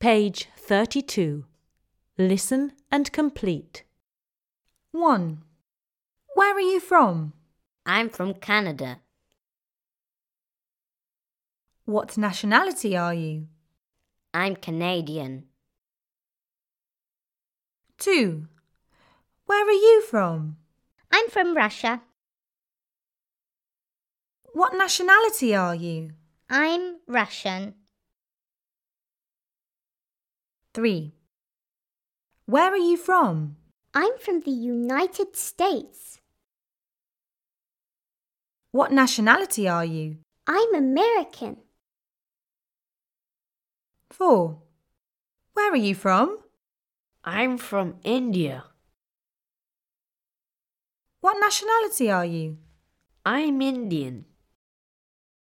Page 32. Listen and complete. 1. Where are you from? I'm from Canada. What nationality are you? I'm Canadian. 2. Where are you from? I'm from Russia. What nationality are you? I'm Russian. 3. Where are you from? I'm from the United States. What nationality are you? I'm American. 4. Where are you from? I'm from India. What nationality are you? I'm Indian.